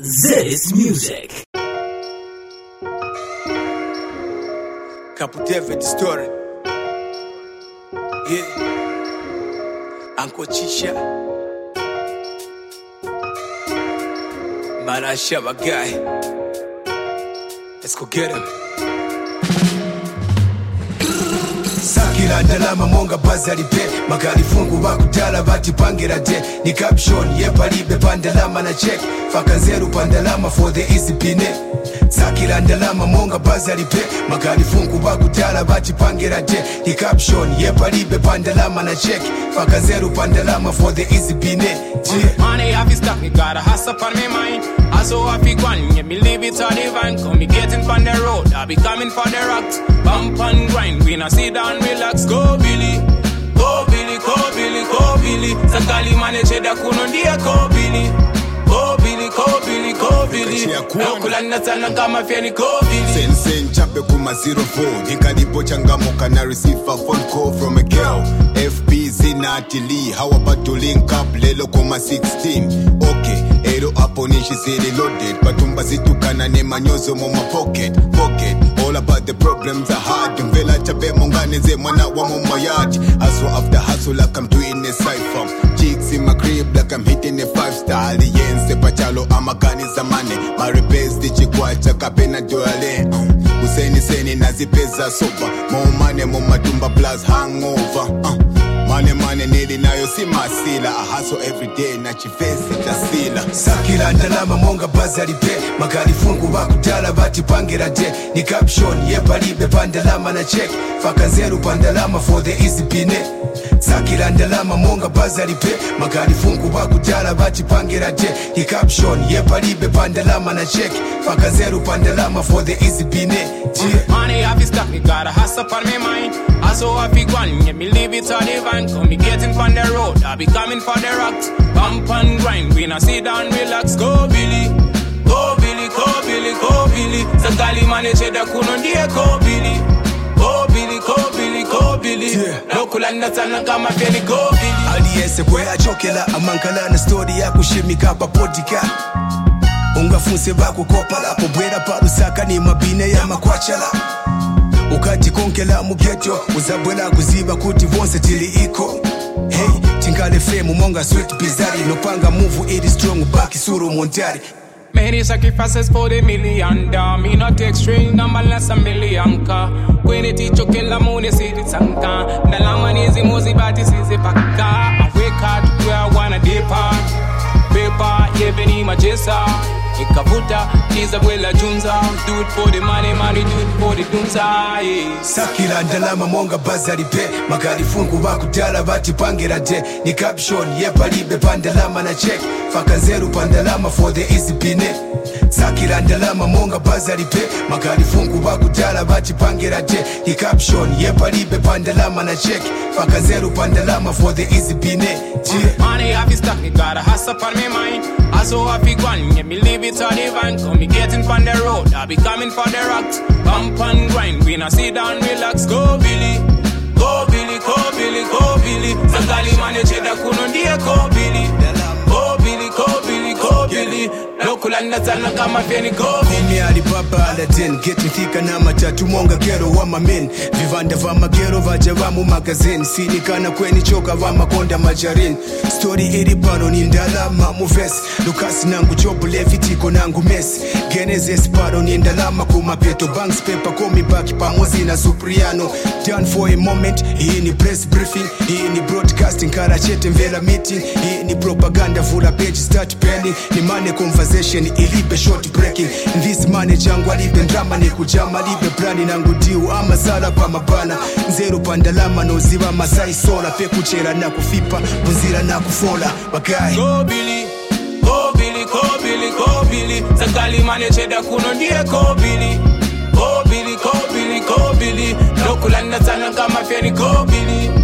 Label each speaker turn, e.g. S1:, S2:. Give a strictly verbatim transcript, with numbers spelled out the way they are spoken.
S1: This music.
S2: Capo David story. Yeah. Uncle Chisha. Marasha guy. Let's go get him. Sakila ndalama monga bazali pe Makali fungu bakutala bati pangira de Ni caption ye palibe pandalama na check Fakanzeru pandalama for the easy pine Sakila ndalama monga bazali pe Makali fungu bakutala bati pangira de Ni caption ye palibe pandalama na check Fakanzeru pandalama for the easy pine yeah.
S3: Money have is stuck, me got a hustle on my mind. Also I fi gone, yeah, me leave it on the van. Come me getting from the road, I be coming for the rocks. Bump and grind, we na sit down, relax. Go Billy, go Billy, go Billy, go Billy. Sakali manage da kuno ndiye go Billy. Go Billy, go Billy, go Billy. Nakulanda sana kama fieni go Billy.
S4: Sen sen chape kuma zero four. Nikalipo changamoka na receive a phone call from a girl. F P zina atili, how about to link up lelo kuma sixteen. Okay. Ero hapo nishi zili loaded Batumba zitukana ne manyozo mo my pocket Pocket, all about the problems are hard Mvela chape mongane ze mwana wa mo yard Hustle after hustle like I'm doing a cypher Chicks in my crib like I'm hitting a five star Aliense pachalo amakani zamane My repairs di chikwacha kapena joale Useni seni nazipeza sopa Mo mane mo matumba plus hangover uh. Mane mane nili nayo si masila I hustle every day na chifesi tasila
S2: Sakila ndalama monga bazali pe Makali fungu bakutala bati pangira de Ni caption ye palibe pandalama na check Fakanzeru pandalama for the easy pine Sakila ndalama monga bazali pe Makali fungu bakutala bati pangira de Ni caption ye palibe pandalama na check Fakanzeru pandalama for the easy pine yeah.
S3: Money have is stuck, me got a hustle on my mind. Also I fi gone, yeah, me leave it on the van. Come me getting from the road, I be coming for the rocks. Bump and grind, we na sit down, relax. Go Billy, go Billy, go Billy, go Billy. Sakali manage da kuno ndiye go Billy. Go Billy, go Billy, go Billy. Nokulanda sana kama fieni go Billy.
S2: Aliyese kwe achokela amankala na story ya kushimika pa podika. Ungafunse bako kopala pobwera pa lusaka ni mabine ya makwachala. Ukati konkela mugetyo uzabwela kuziba kuti vonse tili iko. Hey, tingale fame monga sweet bizarre. Nopanga move it is strong baki suru montari.
S3: Many sacrifices for the million dollar. Me not take string, I'm less a million car. When it is choking la money, see the tanka. The lamb is the most bad, is the paka. I wake up where I wanna depart. Paper, even in my jessa. Ikavuta, kiza bwela junza. Do it for the money, money, do it for the dunza.
S2: Sakila ndalama monga bazali pe Makali fungu bakutala bati pangira de Ni caption ye palibe pandalama na check Fakanzeru pandalama for the easy pine Sakila ndalama monga bazali pe Makali fungu bakutala bati pangira de Ni caption ye palibe pandalama na check Fakanzeru pandalama for the easy pine yeah.
S3: Money have is stuck, me got a hustle on my mind. Also I fi gone, yeah, me leave it on the van. Come me getting from the road, I be coming for the rocks. Bump and grind, we na sit down, relax. Go Billy, go Billy, go Billy, go Billy. Sakali manage da kuno ndiye go Billy. Go Billy, go Billy, go Billy. Nokulanda sana kama fieni go Billy.
S2: Mimi alibaba Aladdin, getting thicker na matatu monga kero wa mamen. Vivanda va magero vaja va mu magazine. Sinikana kweni choka va makonda majarin. Story iri pano ni ndalama mu verse. Lucas nangu jobu levitiko nangu mess. Genesis pano ni ndalama kumapeto. Banks paper komi baki pamozi na Supriano. Done for a moment, hii ni press briefing. Hii ni broadcasting, kara chete mvela meeting. Hii ni propaganda, vula page start penning. Ni money conversation, ilipe short breaking. This money changu alipe drama ni kujama. Lipe brandi nangu diu ama sala pa mabana. Nzeru pandalama no ziva masai sola. Pe kuchera na kufipa, bunzira na kufola. Bagai
S3: Go Billy, go Billy, go Billy, go Billy. Sakali manage da kuno ndiye go Billy. Go Billy, go Billy, go Billy. Nokulanda sana kama fieni go Billy.